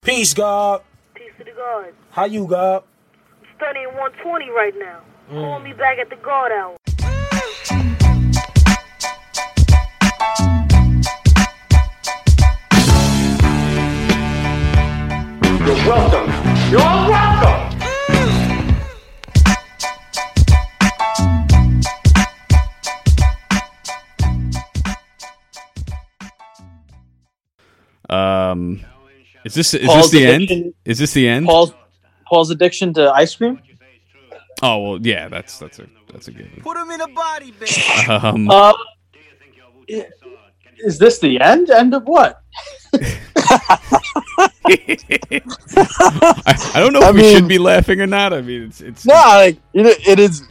Peace, God. Peace to the God. How you, God? I'm studying 120 right now. Call me back at the God hour. You're welcome. You're all welcome. Is this the end? Is this the end? Paul's addiction to ice cream. Oh well, yeah, that's a good one. Put him in a body bag. Is this the end? End of what? I don't know if we should be laughing or not. I mean, it's no, like, you know, it's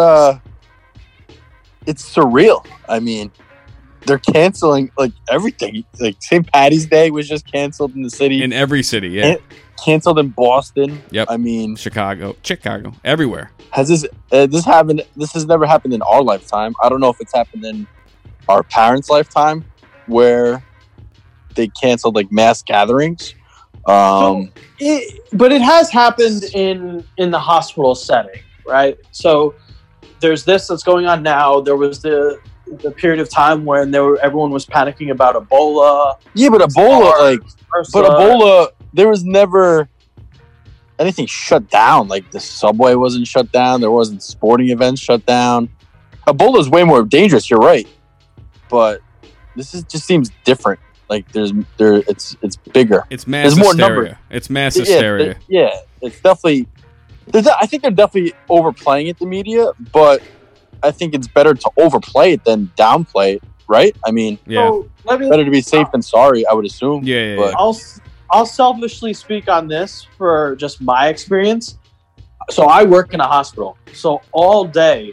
surreal. I mean, they're canceling like everything. Like St. Patty's Day was just canceled in the city, in every city. Yeah, canceled in Boston. Yep. I mean, Chicago, everywhere. Has this happened? This has never happened in our lifetime. I don't know if it's happened in our parents' lifetime, where they canceled like mass gatherings. But it has happened in the hospital setting, right? So there's this that's going on now. There was the period of time when everyone was panicking about Ebola. Yeah, but Ebola, there was never anything shut down. Like the subway wasn't shut down. There wasn't sporting events shut down. Ebola is way more dangerous. You're right, but this just seems different. Like it's bigger. It's mass hysteria. More numbers. It's mass hysteria. Yeah, it's definitely. I think they're definitely overplaying it, the media, but I think it's better to overplay it than downplay it, right? I mean, so better to be safe than sorry, I would assume. Yeah. But I'll selfishly speak on this for just my experience. So I work in a hospital. So all day,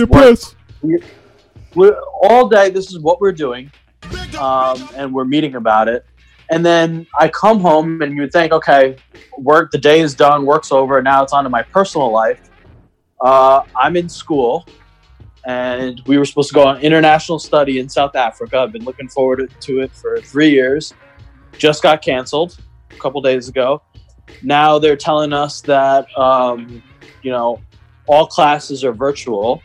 all day, this is what we're doing, and we're meeting about it. And then I come home, and you would think, okay, the day is done, work's over, and now it's on to my personal life. I'm in school, and we were supposed to go on international study in South Africa. I've been looking forward to it for 3 years. Just got canceled a couple days ago. Now they're telling us that, all classes are virtual.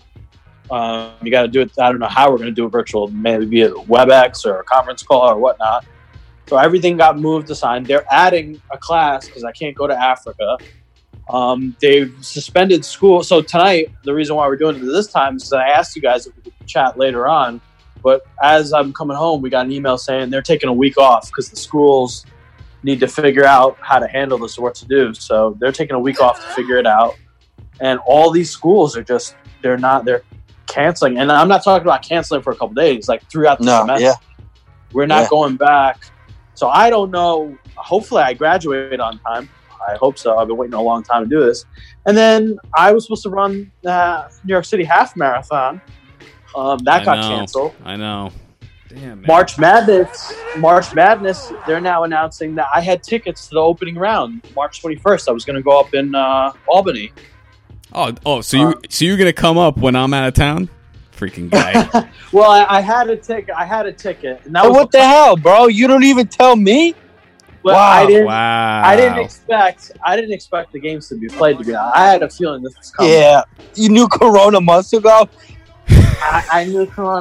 You got to do it. I don't know how we're going to do it virtual, maybe via WebEx or a conference call or whatnot. So everything got moved aside. They're adding a class because I can't go to Africa. They've suspended school. So tonight, the reason why we're doing it this time is that I asked you guys if we could chat later on. But as I'm coming home, we got an email saying they're taking a week off because the schools need to figure out how to handle this or what to do. So they're taking a week off to figure it out. And all these schools are they're canceling. And I'm not talking about canceling for a couple days, like throughout the semester. Yeah. We're not going back. So I don't know. Hopefully I graduate on time. I hope so. I've been waiting a long time to do this. And then I was supposed to run the New York City half marathon. That got canceled. I know. Damn, man. March Madness, they're now announcing that I had tickets to the opening round, March 21st. I was going to go up in Albany. So you're going to come up when I'm out of town? Freaking guy. Well, I had a ticket. And that was what the hell, bro? You don't even tell me? Well, wow. I didn't expect the games to be played, to be honest. I had a feeling this was coming. Yeah. You knew Corona months ago? I knew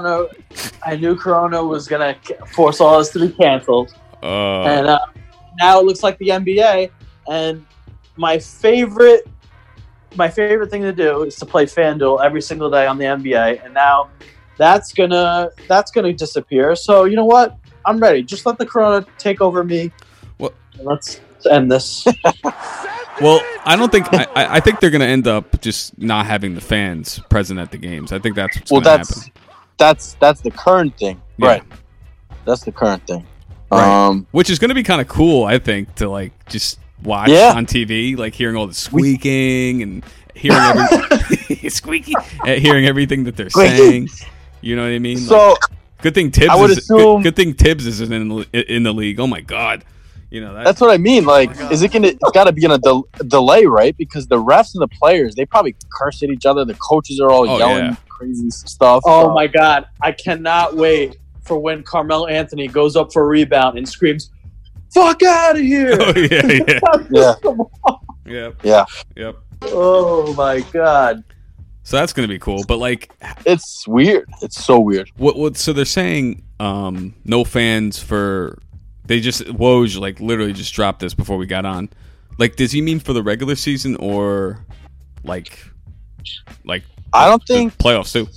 Corona was going to force all this to be canceled. And now it looks like the NBA. And my favorite thing to do is to play FanDuel every single day on the NBA. And now that's gonna disappear. So you know what? I'm ready. Just let the Corona take over me. Well, let's end this. Well, I don't think. I think they're going to end up just not having the fans present at the games. I think that's what's going to happen. That's the current thing, right? That's the current thing, right. Which is going to be kind of cool, I think, to like just watch on TV, like hearing all the squeaking and hearing hearing everything that they're saying. You know what I mean? So good thing Tibbs isn't in the league. Oh my God. You know that's what I mean. Like, it's got to be in a delay, right? Because the refs and the players, they probably curse at each other. The coaches are all yelling crazy stuff. Oh my God, I cannot wait for when Carmelo Anthony goes up for a rebound and screams, fuck out of here. Oh yeah, Yeah. yep. Oh my god. So that's gonna be cool. But like, It's weird. It's so weird. what? So they're saying no fans for. They just Woj like literally just dropped this before we got on. Like, does he mean for the regular season or like I don't the think. playoffs too?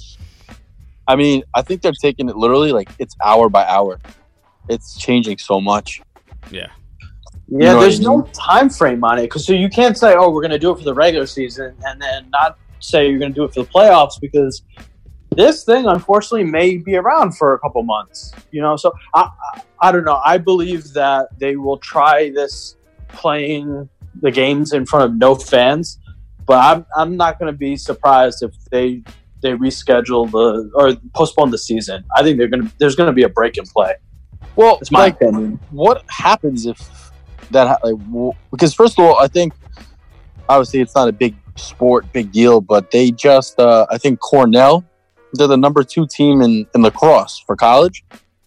I mean, I think they're taking it literally. Like it's hour by hour. It's changing so much. Yeah. Yeah, know there's what I no time frame on it because so you can't say, "Oh, we're going to do it for the regular season," and then not say you're going to do it for the playoffs because this thing, unfortunately, may be around for a couple months. You know, so I don't know. I believe that they will try this playing the games in front of no fans, but I'm not going to be surprised if they reschedule or postpone the season. I think there's going to be a break in play. Well, It's my opinion. what happens if that because first of all, I think obviously it's not a big deal, but they just I think Cornell, they're the number 2 team in lacrosse for college,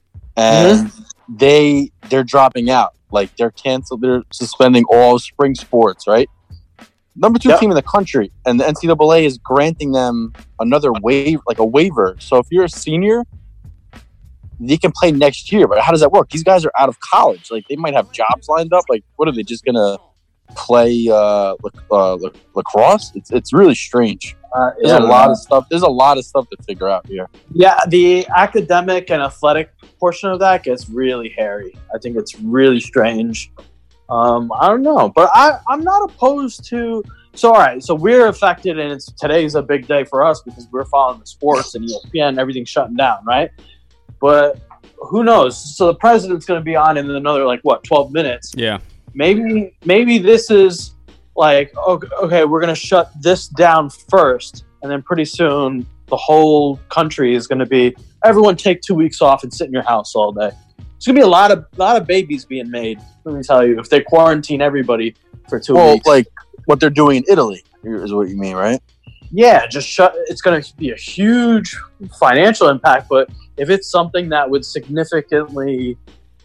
and they're dropping out. Like they're suspending all spring sports, right? Number 2 team in the country, and the NCAA is granting them another waiver. So if you're a senior, you can play next year. But how does that work? These guys are out of college. Like they might have jobs lined up. Like what are they just gonna play lacrosse? It's really strange. There's a lot of stuff. There's a lot of stuff to figure out here. Yeah, the academic and athletic portion of that gets really hairy. I think it's really strange. I don't know, but I'm not opposed to. So all right, so we're affected, and today's a big day for us because we're following the sports and ESPN, everything's shutting down, right? But who knows? So the president's going to be on in another 12 minutes. Yeah. Maybe this is like okay, we're going to shut this down first, and then pretty soon the whole country is going to be everyone take 2 weeks off and sit in your house all day. There's going to be a lot of babies being made. Let me tell you, if they quarantine everybody for 2 weeks. Well, like what they're doing in Italy is what you mean, right? Yeah, just shut. It's going to be a huge financial impact, but if it's something that would significantly,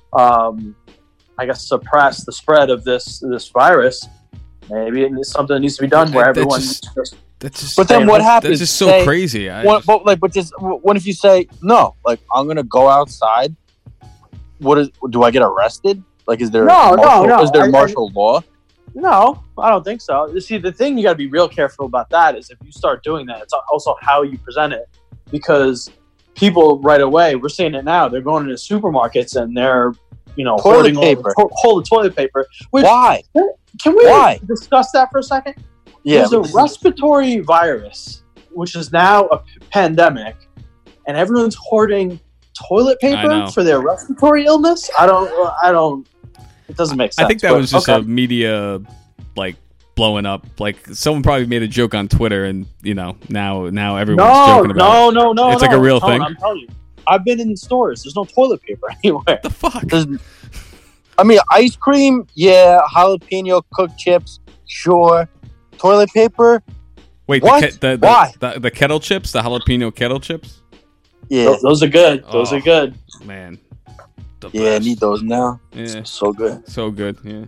suppress the spread of this virus, maybe it's something that needs to be done where everyone. But then what happens? That's just so crazy. What if you say no? Like I'm going to go outside. Do I get arrested? Like is there no? Is there martial law? No, I don't think so. You see, the thing you got to be real careful about that is if you start doing that, it's also how you present it. Because people right away, we're seeing it now, they're going into supermarkets and they're, hoarding the toilet paper. Why? Can we discuss that for a second? Yeah. There's a respiratory virus, which is now a pandemic, and everyone's hoarding toilet paper for their respiratory illness. I don't. It doesn't make sense. I think that was just a media blowing up. Like someone probably made a joke on Twitter, and now everyone's joking about it. No. It's like a real thing. I'm telling you, I've been in stores. There's no toilet paper anywhere. What the fuck? Ice cream, yeah. Jalapeno cooked chips, sure. Toilet paper. Wait, what? Why? The kettle chips, the jalapeno kettle chips. Yeah, those are good. Those are good, man. Yeah, I need those now. Yeah, so good. So good. Yeah.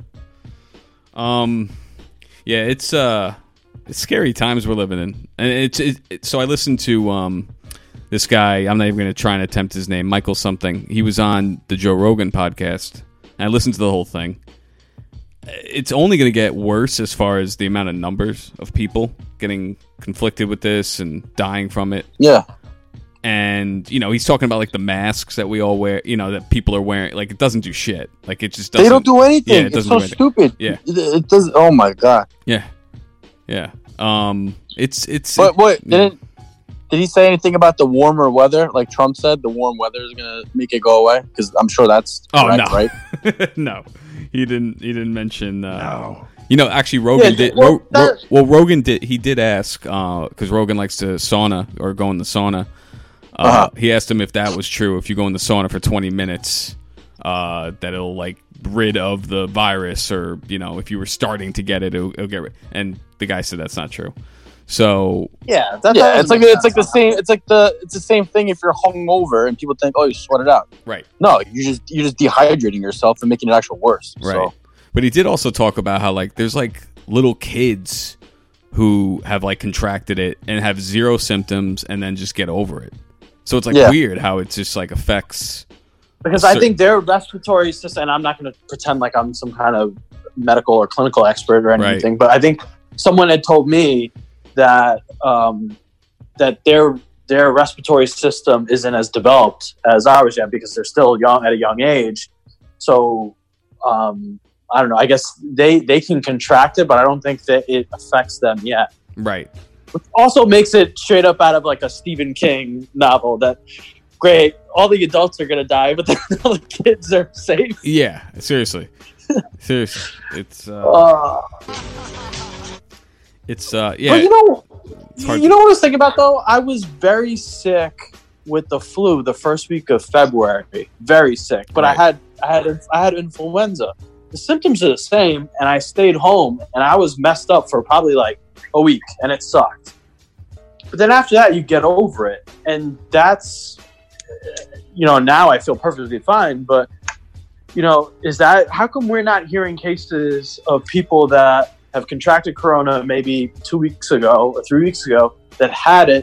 Yeah, it's scary times we're living in, and so I listened to this guy. I'm not even going to try and attempt his name. Michael something. He was on the Joe Rogan podcast, and I listened to the whole thing. It's only going to get worse as far as the amount of numbers of people getting conflicted with this and dying from it. Yeah. And he's talking about the masks that we all wear, that people are wearing. It doesn't do shit. It just doesn't. They don't do anything. Yeah, it's so stupid. Yeah, it does. Oh my god. Yeah. It's. But wait, did he say anything about the warmer weather? Like Trump said, the warm weather is gonna make it go away. Because I'm sure that's correct, right? No, he didn't. He didn't mention. No. Actually, Rogan did. Rogan did. He did ask because Rogan likes to sauna or go in the sauna. He asked him if that was true. If you go in the sauna for 20 minutes, that it'll rid of the virus, or if you were starting to get it, it'll get rid. And the guy said that's not true. So Yeah, it's like the same thing if you're hungover and people think, oh, you sweat it out. right. No, you're just dehydrating yourself and making it actually worse. Right. So, But he did also talk about how like there's like little kids who have like contracted it and have zero symptoms and then just get over it. So it's like weird how it just like affects. Because I think their respiratory system, and I'm not going to pretend like I'm some kind of medical or clinical expert or anything, but I think someone had told me that that their respiratory system isn't as developed as ours yet because they're still young at a young age. So I don't know. I guess they can contract it, but I don't think that it affects them yet. Right. Which also makes it straight up out of like a Stephen King novel that, great, all the adults are going to die, but then all the kids are safe. Yeah, seriously. Seriously. It's yeah. But you know what I was thinking about though? I was very sick with the flu the first week of February. Very sick. But Right. I had influenza. The symptoms are the same, and I stayed home, and I was messed up for probably like a week, and it sucked. But then after that, you get over it, and that's, now I feel perfectly fine. But how come we're not hearing cases of people that have contracted corona maybe 2 weeks ago or 3 weeks ago that had it,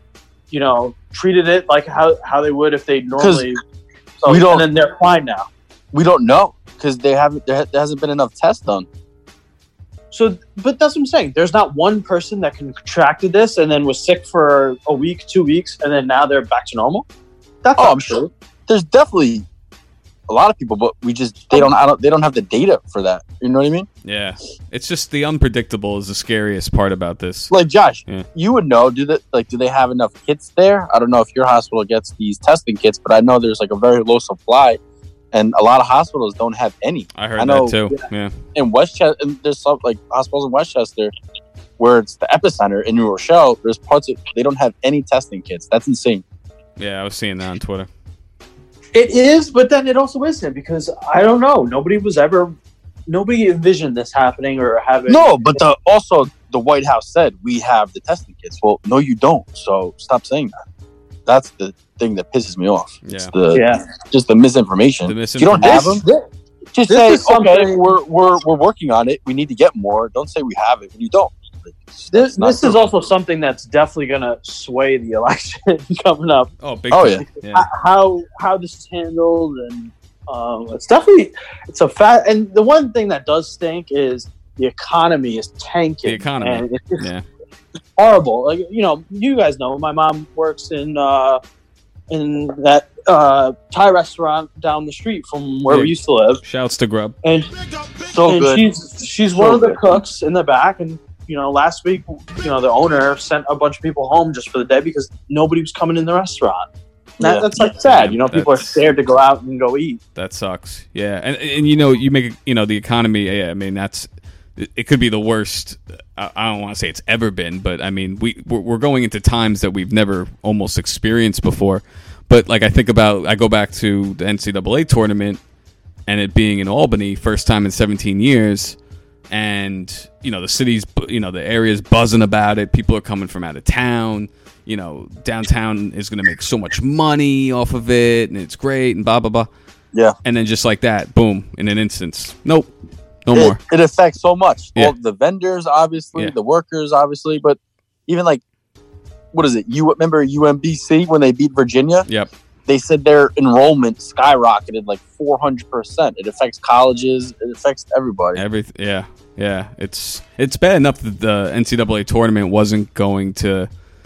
treated it like how they would if they normally. So, and then they're fine now. We don't know because there hasn't been enough tests done. So, but that's what I'm saying. There's not one person that contracted this and then was sick for a week, 2 weeks, and then now they're back to normal. That's I'm sure. There's definitely a lot of people, but they don't have the data for that. You know what I mean? Yeah. It's just the unpredictable is the scariest part about this. Like Josh, Yeah. you would know. Do they have enough kits there? I don't know if your hospital gets these testing kits, but I know there's like a very low supply, and a lot of hospitals don't have any. I heard that too. Yeah. In Westchester, and there's some like hospitals in Westchester where it's the epicenter in New Rochelle. There's parts of they don't have any testing kits. That's insane. Yeah, I was seeing that on Twitter. It is, but then it also isn't because I don't know. Nobody envisioned this happening or having. No, but also the White House said we have the testing kits. Well, no, you don't. So stop saying that. That's the thing that pisses me off. Yeah. It's just the misinformation. If you don't have them, just say, okay, we're working on it. We need to get more. Don't say we have it when you don't. This is also something that's definitely going to sway the election coming up. Oh, big time. Yeah. How this is handled, and it's a fact. And the one thing that does stink is the economy is tanking. The economy, and it's just yeah. horrible. Like you guys know, my mom works in that Thai restaurant down the street from where we used to live. Shouts to Grub. And good. She's one of the cooks in the back, and last week, the owner sent a bunch of people home just for the day because nobody was coming in the restaurant. That's like sad. People are scared to go out and go eat. That sucks. Yeah, and you make the economy. Yeah, I mean it could be the worst. I don't want to say it's ever been, but I mean we're going into times that we've never almost experienced before. But like I go back to the NCAA tournament and it being in Albany, first time in 17 years. And, the city's, the area's buzzing about it. People are coming from out of town. Downtown is going to make so much money off of it. And it's great and blah, blah, blah. Yeah. And then just like that, boom, in an instance. Nope. No more. It affects so much. Yeah. All the vendors, obviously, the workers, obviously. But even like, what is it? You remember UMBC when they beat Virginia? Yep. They said their enrollment skyrocketed like 400%. It affects colleges. It affects everybody. Yeah. It's bad enough that the NCAA tournament wasn't going to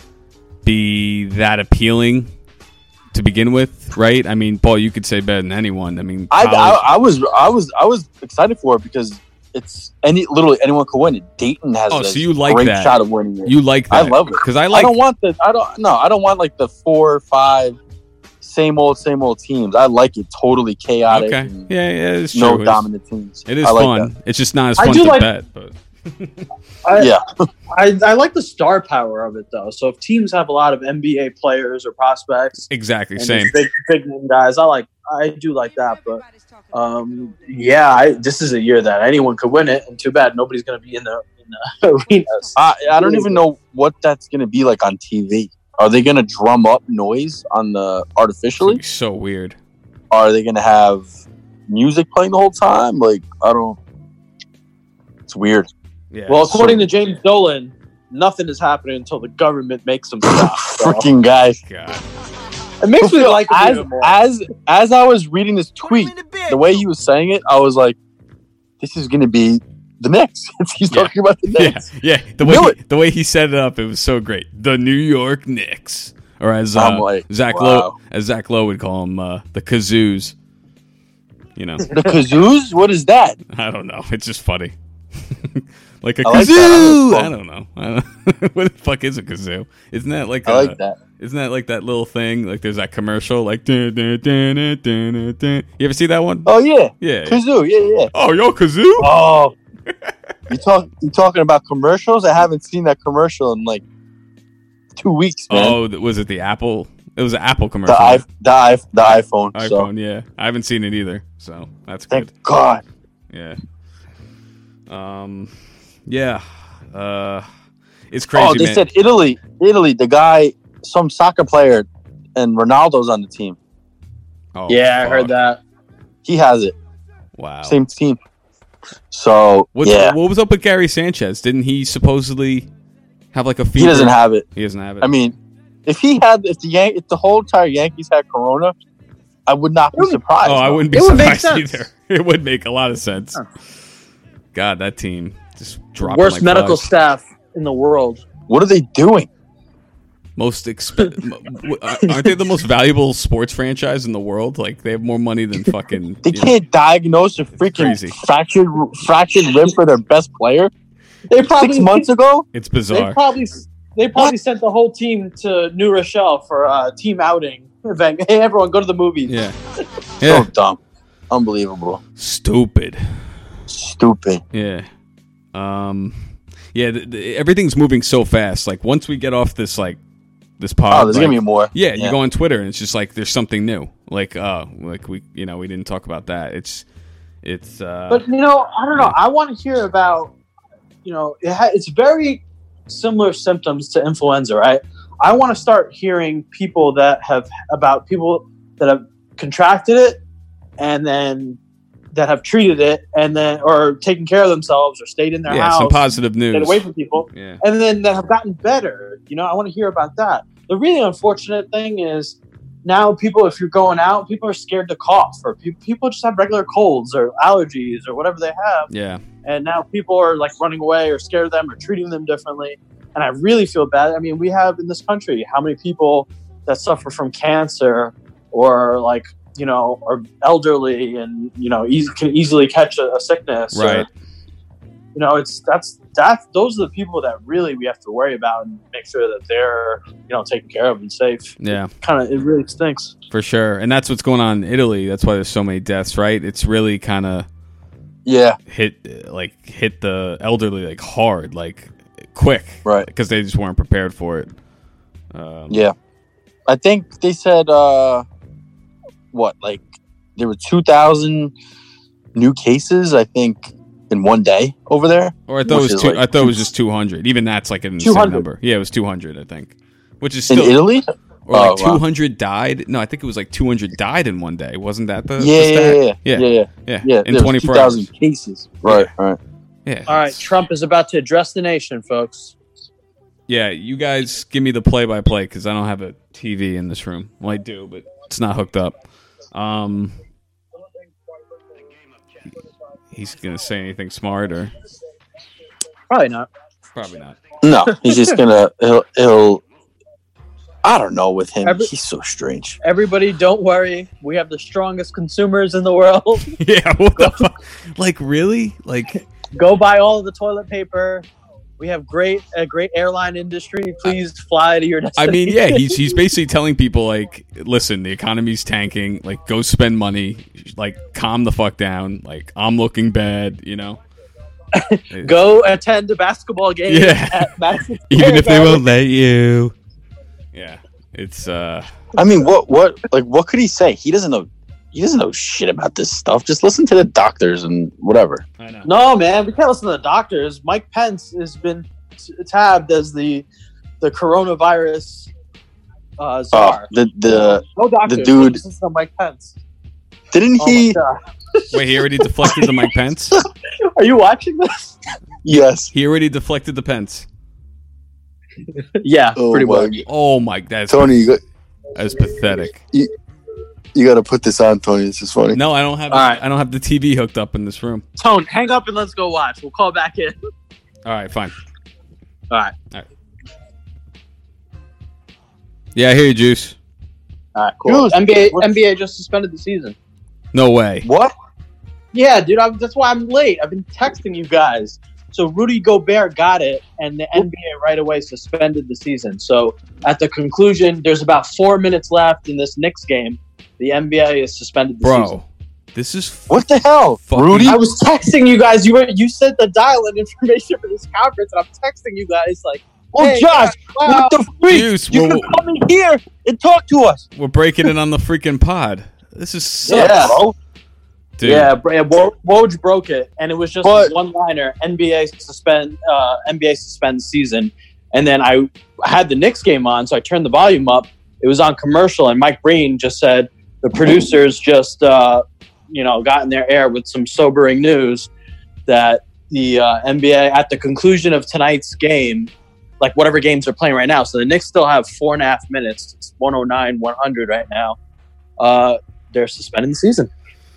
be that appealing to begin with, right? I mean, Paul, you could say better than anyone. I mean, I was excited for it because it's literally anyone could win it. Dayton has so you like great that. shot of winning it. You like that? I love it because I don't want like the 4 or 5 same old teams. I like it totally chaotic. Okay. Yeah, it's true. No dominant teams. It is I like fun. that. It's just not as fun to bet. But Yeah. I like the star power of it though. So if teams have a lot of NBA players or prospects, Exactly, and same. big name guys, I do like that. But this is a year that anyone could win it, and too bad nobody's going to be in the arenas. I don't even know what that's going to be like on TV. Are they going to drum up noise on the artificially? It's so weird. Are they going to have music playing the whole time? Like, I don't. It's weird. Yeah. Well, according to James Dolan, nothing is happening until the government makes them stop. So. Freaking guy. God. It makes me like it as even more. as I was reading this tweet, the way he was saying it, I was like, "This is going to be the Knicks." He's Yeah. talking about the Yeah, Knicks. yeah. The way he set it up, it was so great. The New York Knicks, or as I'm like, Zach wow. Lowe would call them, the Kazoos. You know, The Kazoos? What is that? I don't know. It's just funny. Like a I like kazoo. that. I don't know. What the fuck is a kazoo? Isn't that like I like that. Isn't that like that little thing? Like there's that commercial, like dun, dun, dun, dun, dun, dun, dun. You ever see that one? Oh yeah, Yeah. Kazoo. Yeah. Oh, yo, kazoo. Oh, you talking about commercials? I haven't seen that commercial in like 2 weeks, man. Oh, was it the Apple? It was an Apple the commercial. the iPhone. So iPhone, yeah. I haven't seen it either, so that's good. thank God. Yeah. Yeah. It's crazy, Oh, they man. said Italy. The guy, some soccer player, and Ronaldo's on the team. Oh, Yeah, I heard fuck. that. He has it. Wow. Same team. So What was up with Gary Sanchez? Didn't he supposedly have like a fever? he doesn't have it. He doesn't have it. I mean, if the whole entire Yankees had Corona, I would not be surprised. I wouldn't be It would make surprised sense. either. It would make a lot of sense. God, that team just dropping Worst like medical flies. staff in the world. What are they doing? Aren't they the most valuable sports franchise in the world? Like they have more money than fucking. They can't diagnose a Crazy. freaking fractured rib for their best player They 6 months ago. It's They bizarre. probably sent the whole team to New Rochelle for a team outing event. Hey, everyone, go to the movies. Yeah. So Yeah. dumb, unbelievable, Stupid. stupid. Yeah. Yeah. Everything's moving so fast. Like once we get off this pod. Oh, there's gonna be more. Yeah, you go on Twitter and it's just like there's something new. Like we didn't talk about that. It's But I don't know. I want to hear about it's very similar symptoms to influenza, right? I want to start hearing people that have contracted it and then that have treated it and then or taken care of themselves or stayed in their house. some positive news. Get away from people. Yeah. And then that have gotten better. I want to hear about that. The really unfortunate thing is now people, if you're going out, people are scared to cough or people just have regular colds or allergies or whatever they have. Yeah. And now people are like running away or scared of them or treating them differently. And I really feel bad. I mean, we have in this country, how many people that suffer from cancer or are elderly and, can easily catch a sickness. Right. Or, those are the people that really we have to worry about and make sure that they're, taken care of and safe. Yeah. It really stinks. For sure. And that's what's going on in Italy. That's why there's so many deaths, right? It's really kind of hit the elderly like hard, like quick, Right. Because they just weren't prepared for it. Yeah, I think they said there were 2,000 new cases. I think in one day over there. Or I thought Which it was is two, like I thought it was just 200. Even that's like an insane 200. number. Yeah, it was 200. I think, which is In still Italy. or like Oh, wow. 200 died. No, I think it was like 200 died in one day. Wasn't that the Yeah. stat? Yeah. Yeah. In there was 24 hours. 2,000 cases. Right. Yeah. All right. Trump is about to address the nation, folks. Yeah, you guys give me the play-by-play because I don't have a TV in this room. Well, I do, but it's not hooked up. He's gonna say anything smart or Probably not. probably not. No, he's just gonna. He'll. I don't know with him. Every- He's so strange. Everybody, don't worry. We have the strongest consumers in the world. Yeah, what the fuck? Like really? Like Go buy all of the toilet paper. We have a great airline industry. Please fly to your I destination. mean, yeah, he's basically telling people like, listen, the economy's tanking. Like, go spend money. Like, calm the fuck down. Like, I'm looking bad. go attend a basketball game Yeah. at Madison Even Square if they Garden. won't let you. Yeah, it's I mean, what could he say? He doesn't know. He doesn't know shit about this stuff. Just listen to the doctors and whatever. I know. No, man, we can't listen to the doctors. Mike Pence has been tabbed as the coronavirus czar. The No doctors. dude- Listen to Mike Pence. didn't Oh he? my God. Wait, he already deflected the Mike Pence. Are you watching this? Yes. He already deflected the Pence. Yeah, Oh pretty my much. Oh my, that's Tony, that's pathetic. you got to put this on, Tony. This is funny. No, I don't have. All right. I don't have the TV hooked up in this room. Tone, hang up and let's go watch. We'll call back in. All right, fine. All right. Yeah, I hear you, Juice. All right, cool. Dude, NBA just suspended the season. No way. What? Yeah, dude, that's why I'm late. I've been texting you guys. So Rudy Gobert got it, and the NBA right away suspended the season. So at the conclusion, there's about 4 minutes left in this Knicks game. The NBA is suspended the season. Bro, this is What the hell, Fucking- Rudy? I was texting you guys. You sent the dial-in information for this conference, and I'm texting you guys like, Oh, hey, Josh, wow. what the freak? Juice. You can come in here and talk to us. We're breaking it on the freaking pod. This is Yeah. bro. dude. Yeah, Woj broke it, and it was just But- one liner. NBA suspend season, and then I had the Knicks game on, so I turned the volume up. It was on commercial, and Mike Breen just said the producers just got in their air with some sobering news that the NBA at the conclusion of tonight's game, like whatever games they're playing right now, so the Knicks still have 4.5 minutes. It's 109, 100 right now. They're suspending the season.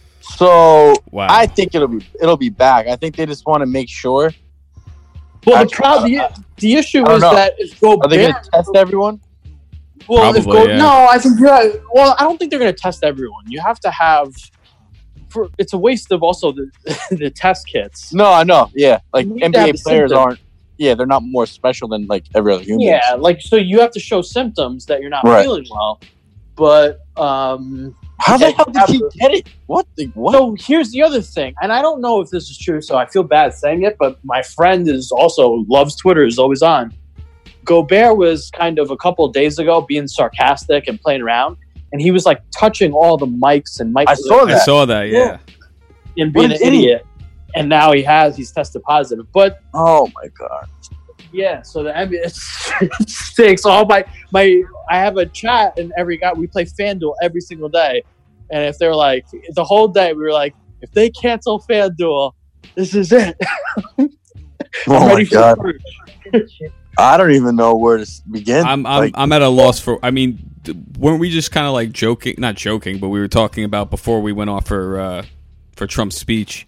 So Wow. I think it'll be back. I think they just want to make sure. Well, Actually, the issue I don't is know. that if Are they going Gobert, to test everyone? Probably, yeah. no, I think well, I don't think they're going to test everyone. You have to have. It's a waste of also the the test kits. No, I know. Yeah, like You need to have NBA the players symptoms. aren't. Yeah, they're not more special than like every other human. Yeah, like so you have to show symptoms that you're not Right. feeling well. But How Yeah, the hell did he you get it? What? What? so here's the other thing, and I don't know if this is true, so I feel bad saying it, but my friend is also loves Twitter, is always on. Gobert was kind of a couple of days ago being sarcastic and playing around, and he was like touching all the mics and mics. I saw I that. saw that. Yeah. And being an What an idiot. And now he's tested positive. But Oh my god. yeah, so the NBA it stinks. All my I have a chat and every guy we play FanDuel every single day. And if they're like the whole day we were like, if they cancel FanDuel, this is it. I'm Oh my ready for god. the purge. I don't even know where to begin. I'm at a loss for. I mean, weren't we just kind of like joking? Not joking, but we were talking about before we went off for Trump's speech.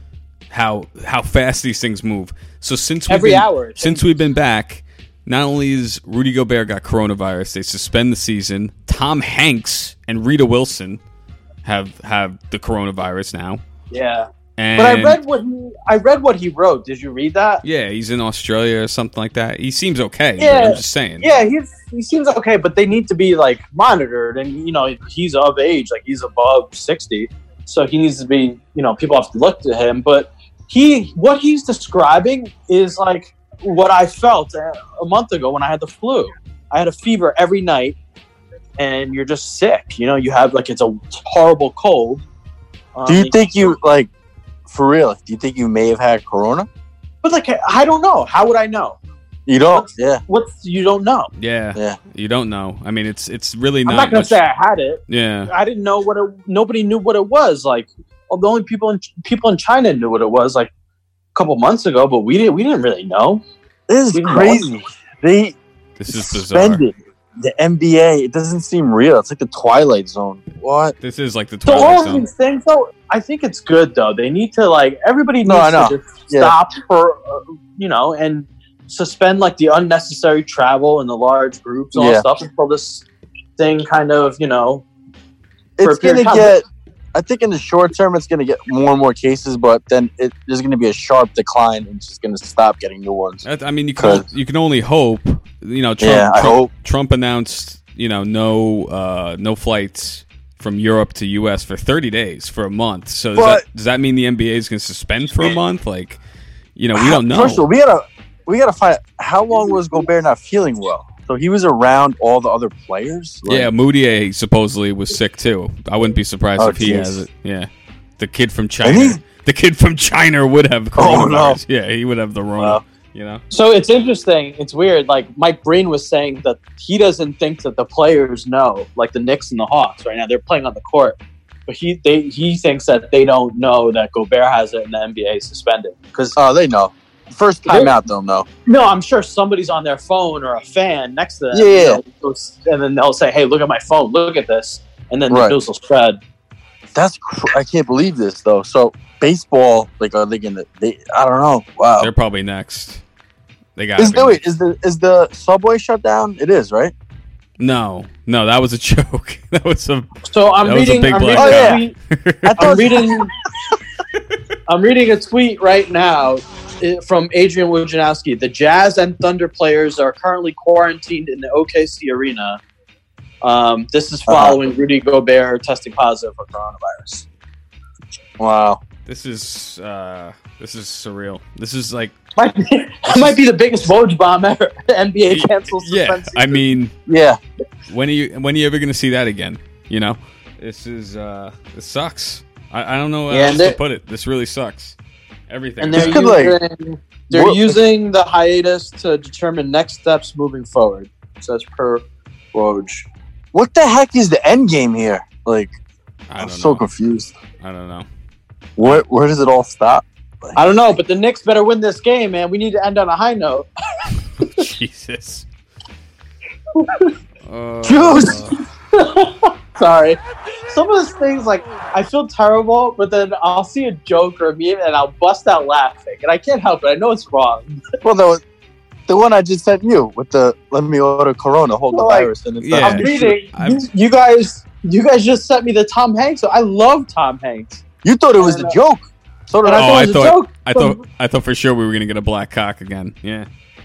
How fast these things move. So since Every hour. since we've been back, not only is Rudy Gobert got coronavirus, they suspend the season. Tom Hanks and Rita Wilson have the coronavirus now. Yeah. And But I read what he wrote. Did you read that? yeah, he's in Australia or something like that. He seems okay. but Yeah. I'm just saying. Yeah, he seems okay, but they need to be like monitored, and he's of age, like he's above 60, so he needs to be. People have to look to him, but what he's describing is like what I felt a month ago when I had the flu. I had a fever every night, and you're just sick. You have like it's a horrible cold. do you think you like for real? Do you think you may have had corona? But like, I don't know. How would I know? You don't. Yeah. You don't know. Yeah. Yeah. You don't know. I mean, it's really not. I'm not gonna much- say I had it. Yeah. I didn't know nobody knew what it was. Like, the only people in China knew what it was like a couple months ago, but we didn't really know. This is We know. crazy. They This is bizarre. suspended the NBA. It doesn't seem real. It's like the Twilight Zone. What? This is like the So all Twilight of Zone. these things, though, I think it's good though. They need to everybody needs No, I know. to just Yeah. stop for and suspend like the unnecessary travel and the large groups and all Yeah. that stuff until this thing kind of for a It's period gonna of time. get. I think in the short term, it's gonna get more and more cases, but then there's gonna be a sharp decline, and it's just gonna stop getting new ones. I mean, you can only hope. Trump, Yeah, I hope. Trump announced no flights from Europe to U.S. for 30 days for a month. So But- does that mean the NBA is going to suspend for a month? Like, we don't know. First of all, we gotta find out how long was Gobert not feeling well. So he was around all the other players. Yeah, Moutier supposedly was sick too. I wouldn't be surprised if he jeez. has it. Yeah, the kid from China. The kid from China would have coronavirus. no. Yeah, he would have the Rona. So it's interesting. It's weird. Like Mike Breen was saying that he doesn't think that the players know, like the Knicks and the Hawks right now. They're playing on the court, but he thinks that they don't know that Gobert has it and the NBA suspended because they know. First time out, they'll know. no, I'm sure somebody's on their phone or a fan next to them. Yeah. And then they'll say, "Hey, look at my phone. Look at this," and then Right. the news will spread. I can't believe this though. So baseball, like, are they gonna? I don't know. Wow. They're probably next. They got. Is the subway shut down? It is, right? No, that was a joke. That was some. So I'm That was a reading. big I'm black reading, guy. a tweet, I thought I'm reading. I'm reading a tweet right now from Adrian Wojnarowski. The Jazz and Thunder players are currently quarantined in the OKC arena. This is following Rudy Gobert testing positive for coronavirus. Wow. This is surreal. This is like. Might be the biggest Woj bomb ever. The NBA cancels. Yeah, I mean, Yeah. when are you ever gonna see that again? This is this sucks. I don't know how else to put it. This really sucks. Everything. And This could, they're What- using the hiatus to determine next steps moving forward. Says per Woj. What the heck is the end game here? Like, I I'm don't so know. confused. I don't know. Where does it all stop? I don't know, but the Knicks better win this game, man. We need to end on a high note. Jesus. Juice! Sorry. Some of those things, like, I feel terrible, but then I'll see a joke or a meme and I'll bust out laughing. And I can't help it. I know it's wrong. Well, the one I just sent you with the let me order Corona, hold the Like, virus, and it's yeah. not- I'm reading. I'm- You guys just sent me the Tom Hanks. I love Tom Hanks. You thought it was I a know. joke. So did And I. I thought it was a joke. I thought for sure we were gonna get a black cock again. Yeah.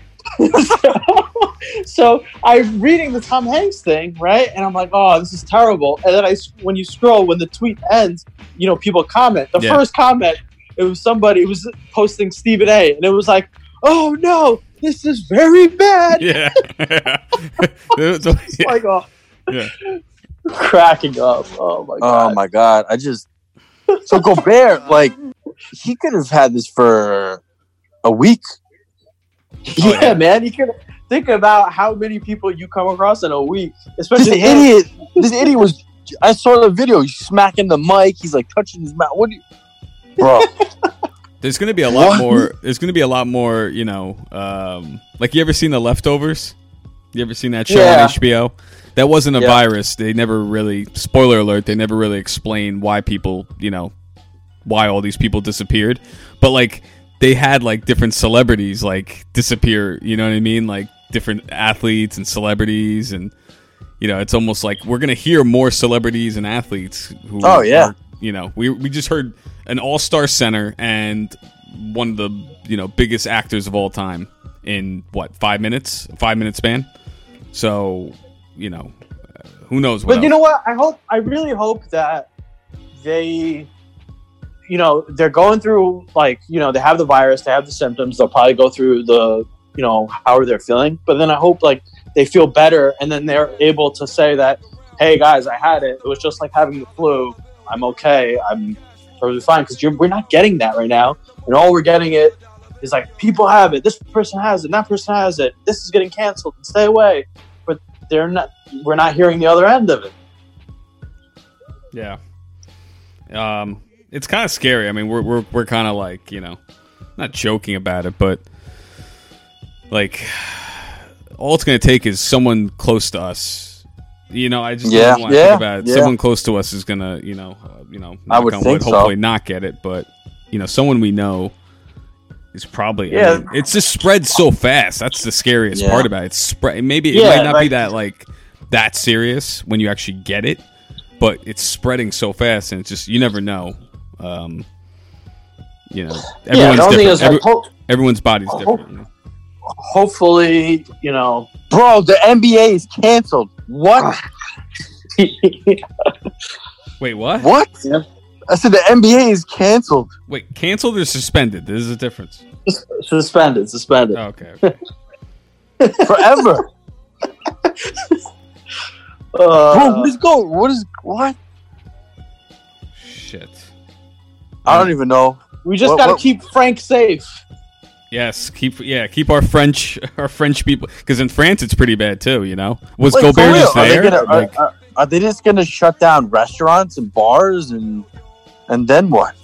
So I'm reading the Tom Hanks thing, right? And I'm like, oh, this is terrible. And then when you scroll, when the tweet ends, people comment. The Yeah. first comment, it was posting Stephen A. And it was like, oh no, this is very bad. Yeah. It's like, oh, Yeah. cracking up. Oh my god. Oh my god! So Gobert, like, he could have had this for a week. Yeah, man. You can think about how many people you come across in a week, This especially idiot was. I saw the video. He's smacking the mic. He's like touching his mouth. What do you, bro? There's gonna be a lot What? more. There's gonna be a lot more. Like you ever seen The Leftovers? You ever seen that show Yeah. on HBO? That wasn't a Yeah. virus. They never really. Spoiler alert. They never really explained why people. Why all these people disappeared. But like they had like different celebrities like disappear. You know what I mean? Like different athletes and celebrities and. It's almost like we're gonna hear more celebrities and athletes who. Oh, yeah. Are, we just heard an all-star center and one of the biggest actors of all time in 5 minutes, 5 minute span. So who knows? What But you else? know what? I really hope that they, they're going through they have the virus, they have the symptoms. They'll probably go through the, how they're feeling. But then I hope they feel better, and then they're able to say that, hey guys, I had it. It was just like having the flu. I'm okay. I'm totally fine. Because we're not getting that right now, and all we're getting it is like people have it. This person has it. And that person has it. This is getting canceled. Stay away. But they're not. We're not hearing the other end of it. Yeah. It's kind of scary. I mean, we're kind of like not joking about it, but like all it's gonna take is someone close to us. I just don't want to think about it. Yeah. Someone close to us is gonna, I would think so. hopefully not get it, but someone we know is probably. Yeah. I mean, it's just spread so fast. That's the scariest Yeah. part about it. It's spread. Maybe it Yeah, might not be like- that serious when you actually get it, but it's spreading so fast, and it's just you never know. Everyone's The only thing is, different. Everyone's body's different. hopefully, Bro, the NBA is canceled. What? Wait, what? What? I said the NBA is canceled. Wait, canceled or suspended? There's a difference. Suspended. Oh, okay. Forever. Bro, what is going? What? Shit. I don't even know. We just What- got to what- keep Frank safe. Yes, keep our French people, because in France it's pretty bad too. You know, was Like, Gobert for real, just there? Are they just gonna shut down restaurants and bars and then what?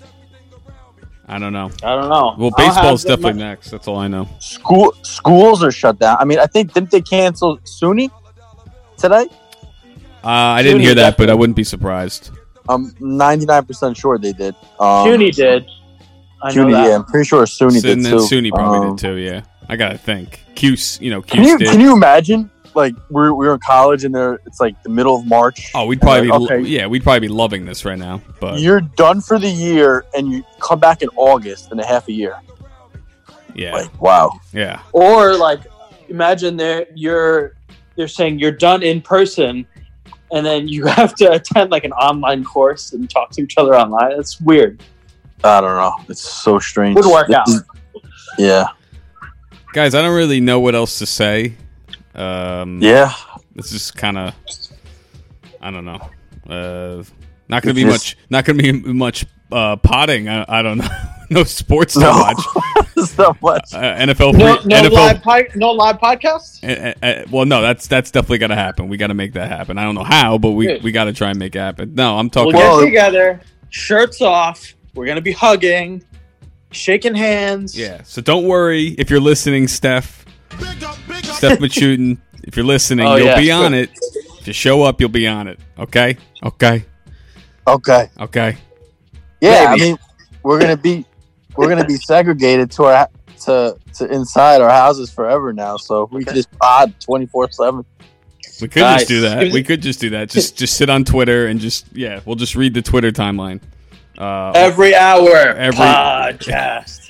I don't know. I don't know. Well, I don't baseball's have that definitely much- next. That's all I know. Schools are shut down. I mean, I think didn't they cancel SUNY today? I didn't hear that, but I wouldn't be surprised. I'm 99% sure they did. CUNY did. I know CUNY, that. yeah, I'm pretty sure SUNY did And too. SUNY probably did too. Yeah, I gotta think. Cuse Can did. you imagine? Like we're in college and it's like the middle of March. Oh, we'd probably Okay. we'd probably be loving this right now. But You're done for the year and you come back in August in a half a year. yeah, Like wow. yeah. Or like, imagine they're saying you're done in person, and then you have to attend like an online course and talk to each other online. It's weird. I don't know. It's so strange. Would work out. Yeah. Guys, I don't really know what else to say. Yeah. This is kind of, I don't know. Not gonna be It's much. Not gonna be much potting. I don't know. No sports to No. watch. So much. NFL. No live podcasts. Well, no, that's definitely gonna happen. We got to make that happen. I don't know how, but we got to try and make it happen. No, I'm talking. We'll get together, shirts off. We're gonna be hugging, shaking hands. Yeah. So don't worry if you're listening, Steph Machutin. If you're listening, Oh, you'll yeah, be sure. on it. If you show up, you'll be on it. Okay. Okay. Okay. Yeah, Maybe. I mean, we're gonna be segregated to inside our houses forever now. So we can just pod 24/7. We could Nice. just do that. We could just do that. Just sit on Twitter and we'll just read the Twitter timeline. Every hour. Every- podcast.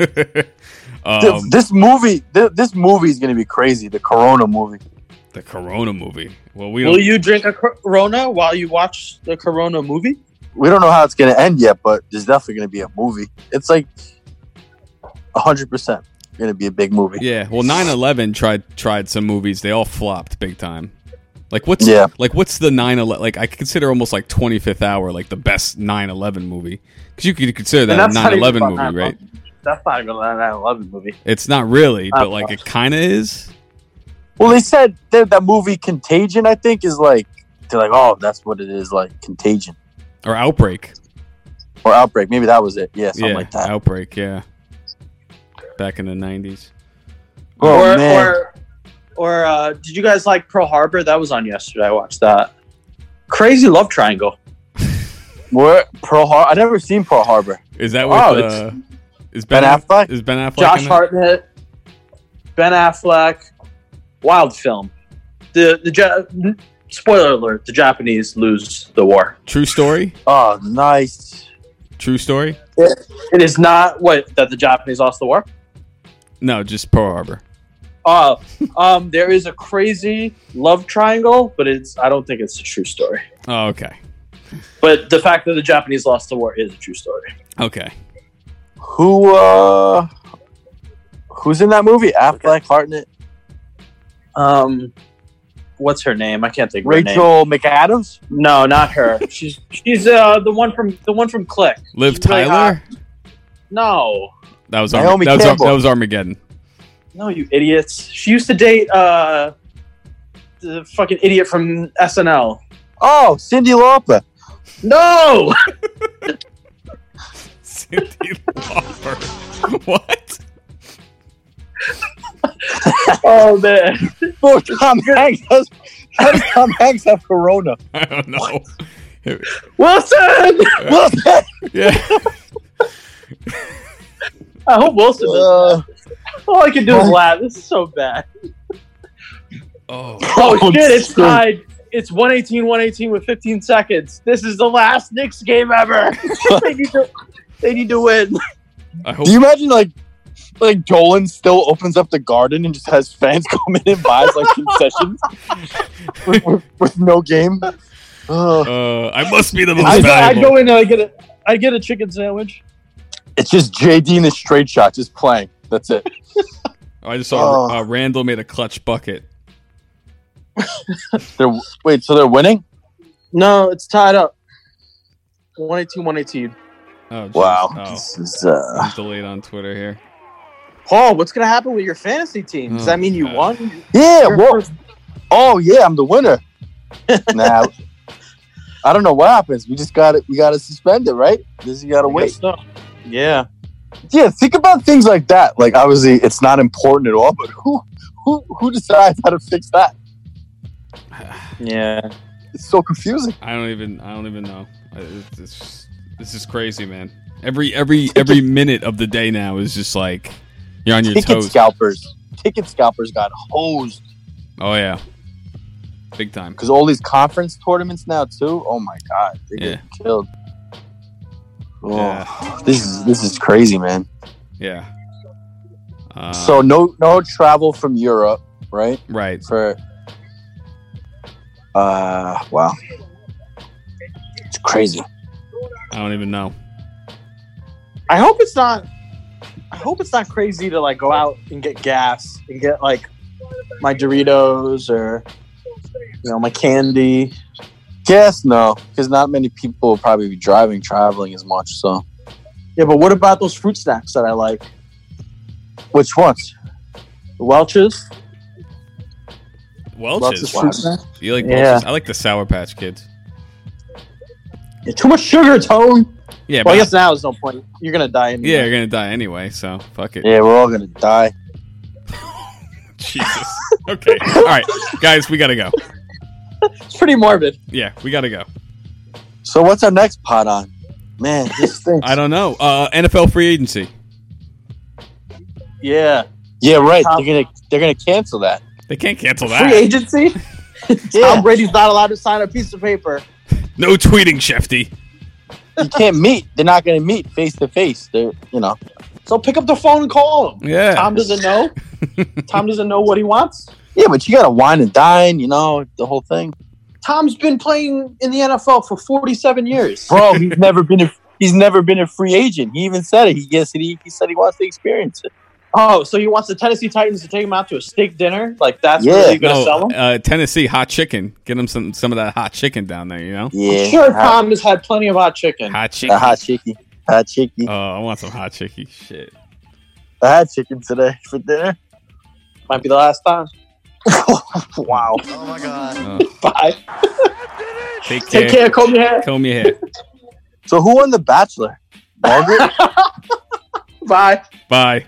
This movie is gonna be crazy. The Corona movie. The Corona movie. Well, Will you drink a Corona while you watch the Corona movie? We don't know how it's gonna end yet, but there's definitely gonna be a movie. It's like 100% gonna be a big movie. Yeah. Well, 9/11 tried some movies. They all flopped big time. Like what's Yeah. what's the 9/11? Like I consider almost like 25th Hour like the best 9/11 movie, because you could consider that a 9/11 movie, right? That's not even a 9/11 movie. It's not really, but like it kind of is. Well, they said that movie Contagion, I think, is like they're like, oh, that's what it is, like Contagion Or Outbreak. or Outbreak. Maybe that was it. Yeah, something like that. Outbreak. Yeah. Back in the 90s. Oh, man. Or did you guys like Pearl Harbor? That was on yesterday. I watched that. Crazy Love Triangle. Where Pearl Harbor? I never seen Pearl Harbor. Is that Oh, with is Ben Affleck? Is Ben Affleck? Josh in it? Hartnett, Ben Affleck. Wild film. Spoiler alert: the Japanese lose the war. True story. Oh, nice. True story. It is not that the Japanese lost the war. No, just Pearl Harbor. There is a crazy love triangle, but I don't think it's a true story. Oh, okay. But the fact that the Japanese lost the war is a true story. Okay. Who's in that movie? Affleck, Hartnett, What's her name? I can't think of her name. Rachel McAdams. No, not her. She's the one from Click. Liv She's really Tyler. hot. No, That was Naomi that Campbell. was Armageddon. no, you idiots. She used to date the fucking idiot from SNL. Oh, Cyndi Lauper. No. Cyndi Lauper. What? Oh man. Oh, Tom Hanks. How does Tom Hanks have Corona? I don't know. Wilson. Yeah. I hope Wilson does that. All I can do is laugh. This is so bad. Oh. Oh shit! It's tied. It's 118 with 15 seconds. This is the last Knicks game ever. They need to win. I hope. Do you imagine like Dolan still opens up the garden and just has fans come in and buys like concessions with no game? I must be the most I'd valuable. go in and I'd get a chicken sandwich. It's just JD in a straight shot, just playing. That's it. I just saw Randall made a clutch bucket. So they're winning? No, it's tied up. 118. Oh, geez. Wow. Oh, This is, I'm delayed on Twitter here. Paul, what's going to happen with your fantasy team? Does that mean you God. won? yeah, well, oh yeah, I'm the winner. Nah, I don't know what happens. We gotta suspend it, right? You gotta wait. So. Yeah. Yeah, think about things like that. Like obviously it's not important at all, but who decides how to fix that? Yeah. It's so confusing. I don't even know. This is crazy, man. Every minute of the day now is just like you're on your toes. Ticket scalpers got hosed Oh yeah, big time. because all these conference tournaments now too. Oh my god, they're getting killed. Oh, Yeah. this is crazy, man. Yeah. So no travel from Europe, right? Right. For wow, it's crazy. I don't even know. I hope it's not crazy to like go out and get gas and get like my Doritos or my candy. Guess no, because not many people will probably be traveling as much. So Yeah, but what about those fruit snacks that I like? which ones? The Welch's? Welch's. fruit snacks? You like Yeah. Welch's? I like the Sour Patch Kids. Yeah, too much sugar, Tone. Yeah, Well, I but guess now is no point. You're gonna die anyway. yeah, you're gonna die anyway, so fuck it. Yeah, we're all gonna die. Jesus. Okay. All right, guys, we gotta go. It's pretty morbid. Yeah, we gotta go. So what's our next pot on? Man, this stinks. I don't know. NFL free agency. Yeah. Yeah, right. They're gonna cancel that. They can't cancel Free that. agency? Tom Brady's not allowed to sign a piece of paper. No tweeting, Shefty. You can't meet. They're not gonna meet face to face. They're So pick up the phone and call him. Yeah. Tom doesn't know. Tom doesn't know what he wants. Yeah, but you gotta wine and dine. The whole thing. Tom's been playing in the NFL for 47 years. Bro, he's never been a free agent. He even said it. He said he wants to experience it. Oh, so he wants the Tennessee Titans to take him out to a steak dinner? Like that's Yeah. where you're gonna sell him? Tennessee hot chicken. Get them some of that hot chicken down there. Yeah, I'm sure Tom has had plenty of hot chicken. Hot chicken. a hot chicky. Oh, I want some hot chicken. Shit. I had chicken today for dinner. Might be the last time. Wow. Bye. Take care. Take care. Comb your hair. Comb your hair. So who won The Bachelor? Margaret? Bye. Bye.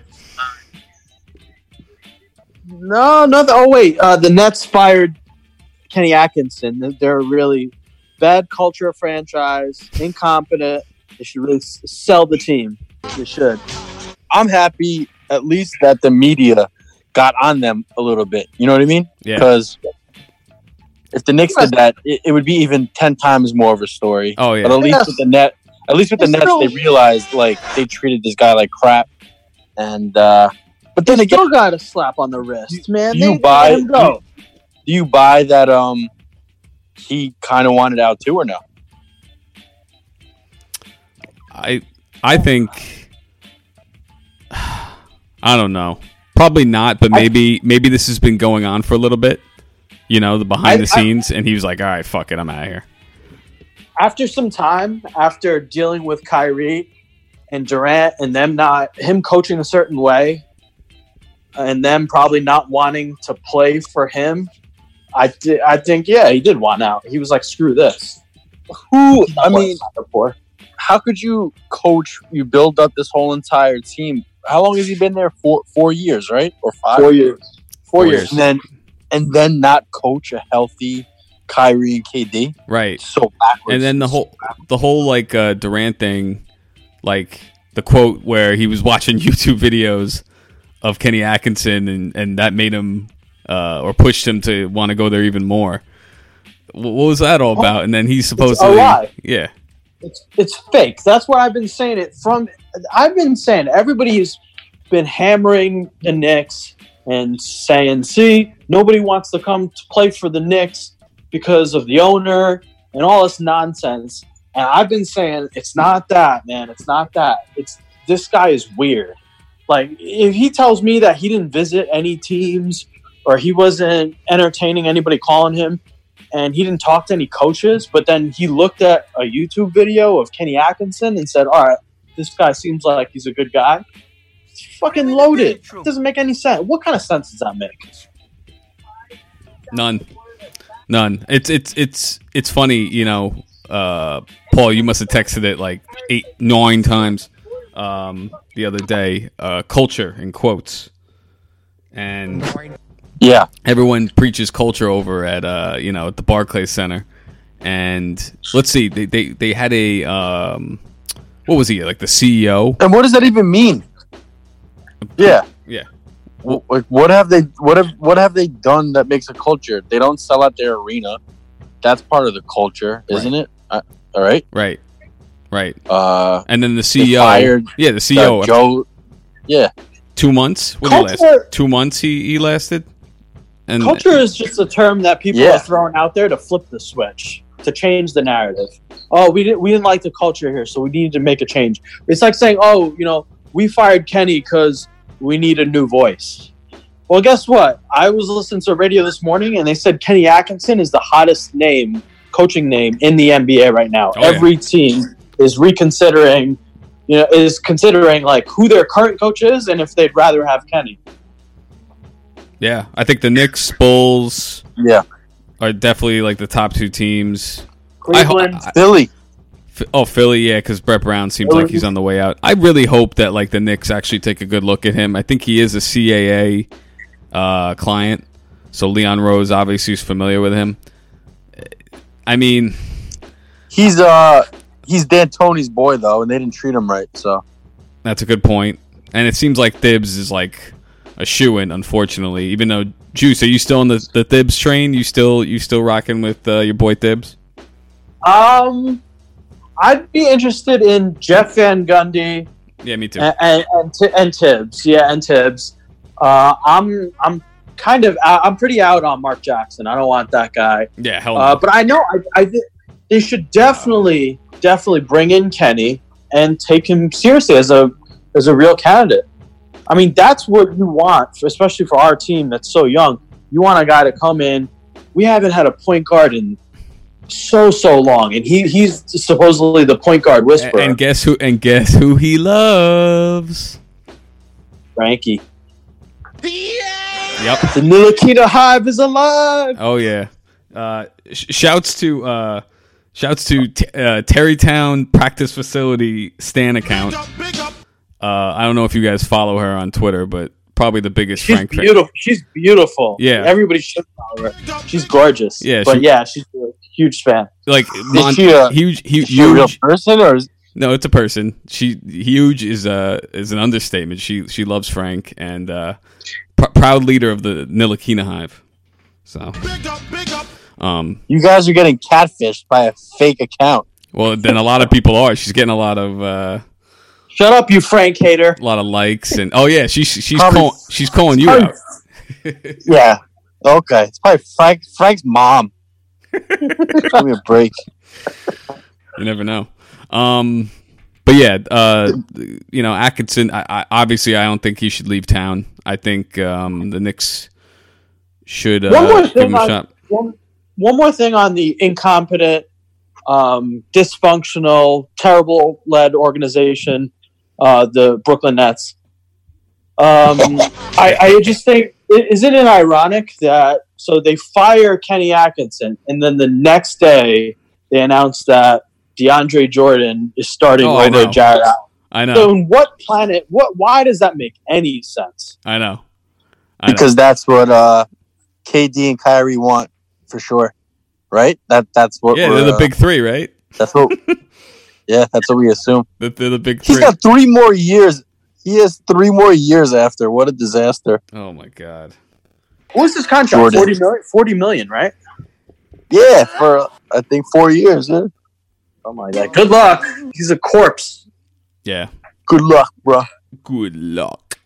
No, nothing. Oh wait, the Nets fired Kenny Atkinson. They're a really bad culture franchise, incompetent. They should really sell the team. They should. I'm happy at least that the media got on them a little bit. You know what I mean? Yeah. Because if the Knicks did that, it would be even 10 times more of a story. Oh yeah. But at least with the Nets, they realized like they treated this guy like crap. And but then They again, still got a slap on the wrist, man. do you They buy- let him go. do you buy that he kind of wanted out too or no? I think I don't know. Probably not, but maybe this has been going on for a little bit. The behind the scenes, and he was like, "All right, fuck it, I'm out of here." After some time, after dealing with Kyrie and Durant, and him coaching a certain way, and them probably not wanting to play for him, I think he did want out. He was like, "Screw this." How could you coach? You build up this whole entire team. How long has he been there? 4 years, right? Or 5? 4 years. 4 years. And then not coach a healthy Kyrie and KD. Right. So backwards. And then the whole like Durant thing, like the quote where he was watching YouTube videos of Kenny Atkinson, and that made him or pushed him to want to go there even more. What was that all about? And then he's supposedly, a lie. yeah, It's fake. That's what I've been saying. I've been saying everybody's been hammering the Knicks and saying, "See, nobody wants to come to play for the Knicks because of the owner and all this nonsense." And I've been saying it's not that, man. It's not that. It's this guy is weird. Like, if he tells me that he didn't visit any teams or he wasn't entertaining anybody calling him and he didn't talk to any coaches, but then he looked at a YouTube video of Kenny Atkinson and said, all right, this guy seems like he's a good guy. It's fucking loaded. It doesn't make any sense. What kind of sense does that make? None. It's funny, you know, Paul, you must have texted it like 8-9 times the other day. Culture in quotes, and Yeah. everyone preaches culture over at at the Barclays Center. And let's see, they had a what was he, like the CEO? And what does that even mean? Yeah. Yeah. Like, what have they done that makes a culture? They don't sell out their arena. That's part of the culture, isn't it? All right. Right. And And then the CEO, fired the CEO, Joe. Yeah. 2 months. What did he last? Culture- 2 months. He lasted. And Culture is just a term that people Yeah. are throwing out there to flip the switch, to change the narrative. Oh, we didn't like the culture here, so we needed to make a change. It's like saying, oh, we fired Kenny because we need a new voice. Well, guess what? I was listening to radio this morning, and they said Kenny Atkinson is the hottest coaching name in the NBA right now. Oh, yeah. Every team is reconsidering, considering like who their current coach is and if they'd rather have Kenny. yeah, I think the Knicks, Bulls Yeah. are definitely like the top two teams. Cleveland. Philly. Philly, yeah, because Brett Brown seems like he's on the way out. I really hope that like the Knicks actually take a good look at him. I think he is a CAA client, so Leon Rose obviously is familiar with him. I mean, He's D'Antoni's boy though, and they didn't treat him right. So that's a good point. And it seems like Thibs is like a shoo-in, unfortunately. Even though Juice, are you still on the Thibs train? You still rocking with your boy Thibs? I'd be interested in Jeff Van Gundy Yeah, me too. and Tibbs. Yeah, and Tibbs. I'm pretty out on Mark Jackson. I don't want that guy. Yeah, hell no. But I know they should definitely bring in Kenny and take him seriously as a real candidate. I mean, that's what you want, especially for our team that's so young. You want a guy to come in. We haven't had a point guard in so long, and he's supposedly the point guard whisperer. And guess who he loves? Frankie. Yep. The Nilakina Hive is alive. Oh yeah. Shouts to Terrytown Practice Facility Stan account. I don't know if you guys follow her on Twitter, but probably the biggest She's Frank fan. beautiful. She's beautiful. Yeah. Everybody should follow her. She's gorgeous. Yeah, she's a huge fan. Like she a- huge. is she a real person or is No, it's a person. Huge is an understatement. She loves Frank and proud leader of the Nilakina Hive. So, you guys are getting catfished by a fake account? well, then a lot of people are. She's getting a lot of Shut up, you Frank hater. likes and she's Probably- calling you out. Yeah. Okay. It's probably Frank's mom. Give me a break. You never know. But yeah, Atkinson. I obviously I don't think he should leave town. I think the Knicks should give him a shot. One more thing on the incompetent, dysfunctional, terrible led organization, the Brooklyn Nets. I just think, isn't it ironic that so they fire Kenny Atkinson and then the next day they announce that DeAndre Jordan is starting over know. Jared Allen. I know. So in what planet? Why does that make any sense? I know. Because that's what KD and Kyrie want for sure, right? That's what. Yeah, we're, they're the big three, right? That's what. Yeah, that's what we assume. They're the big He's three. got 3 more years. He has 3 more years after. What a disaster! Oh my god. What's his contract? Jordan. 40 million. 40 million, right? Yeah, for I think 4 years. Yeah. Oh my god! Good luck. He's a corpse. Yeah. Good luck, bro. Good luck.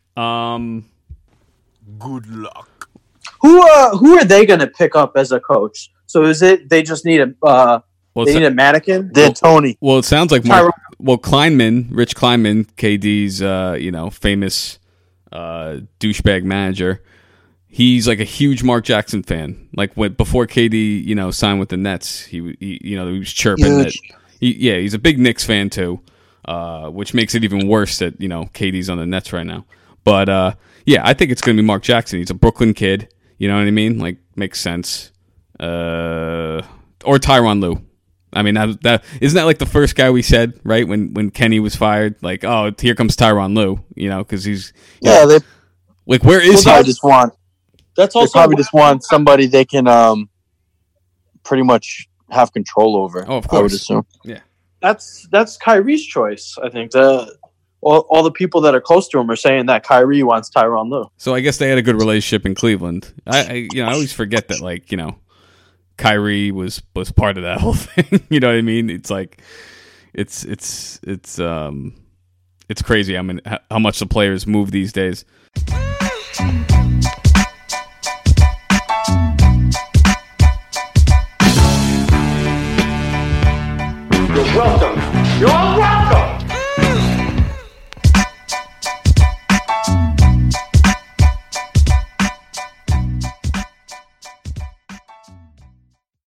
Good luck. Who are they going to pick up as a coach? So is it they just need a Well, They need a mannequin. D'Antoni. well, it sounds like Rich Kleinman, KD's famous douchebag manager. He's like a huge Mark Jackson fan. Like before KD, signed with the Nets, he was chirping that. He's a big Knicks fan too, which makes it even worse that KD's on the Nets right now. But I think it's going to be Mark Jackson. He's a Brooklyn kid. You know what I mean? Like, makes sense. Or Tyronn Lue. I mean, that isn't that like the first guy we said, right? When Kenny was fired, like, oh, here comes Tyronn Lue. Because he's They like, where is he? probably just want. That's They also probably just want somebody they can pretty much have control over. Oh, of I would course. assume. that's Kyrie's choice. I think all the people that are close to him are saying that Kyrie wants Tyronn Lue. So I guess they had a good relationship in Cleveland. I always forget that, like, Kyrie was part of that whole thing. You know what I mean? It's like it's crazy. I mean, how much the players move these days. You're welcome.